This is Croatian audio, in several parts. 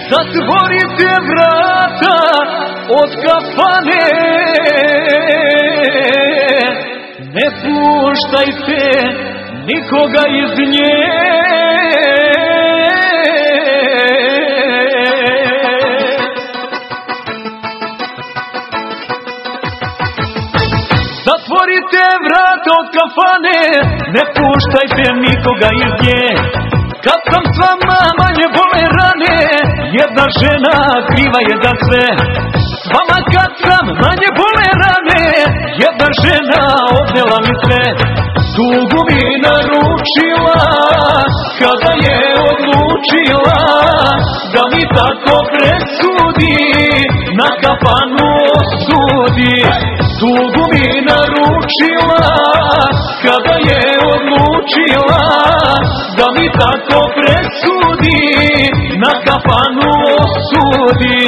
Zatvorite vrata od kafane, ne puštajte nikoga iz nje. Zatvorite vrata od kafane, ne puštajte nikoga iz nje. Kad sam s vama manje bole rane, jedna žena kriva je za sve. S vama kad sam manje bole rane, jedna žena odnela mi sve. Tugu mi naručila, kada je odlučila da mi tako presudi, na kafanu osudi. Tugu mi naručila, kada je odlučila da mi tako presudi, na kafanu osudi.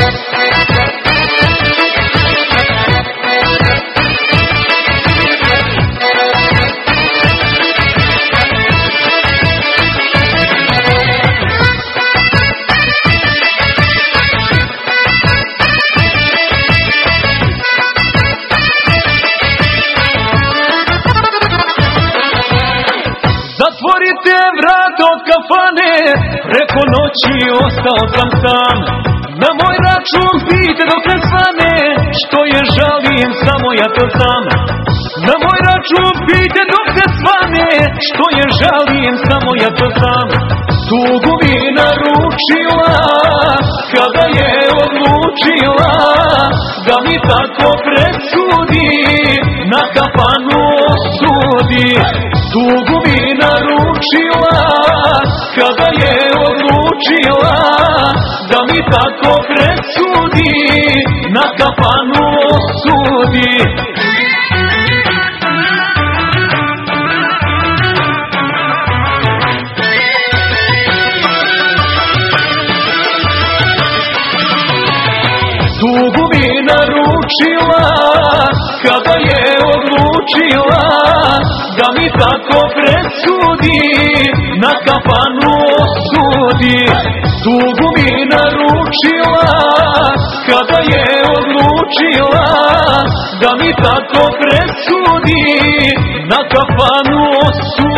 Zatvorite vrata od kafane, preko noći ostao sam sam. Na moj račun pijte dok ne svane, što je žalim samo ja to znam. Na moj račun pijte dok ne svane, što je žalim samo ja to znam. Tugu mi naručila, kada je odlučila da mi tako presudi, na kafanu osudi. Tugu mi naručila, kada je odlučila da mi tako presudi, na kafanu osudi. Tugu mi naručila, kada je odlučila da mi tako presudi, na kafanu osudi. Tugu mi naručila, kada je odlučila da mi tako presudi, na kafanu osudi.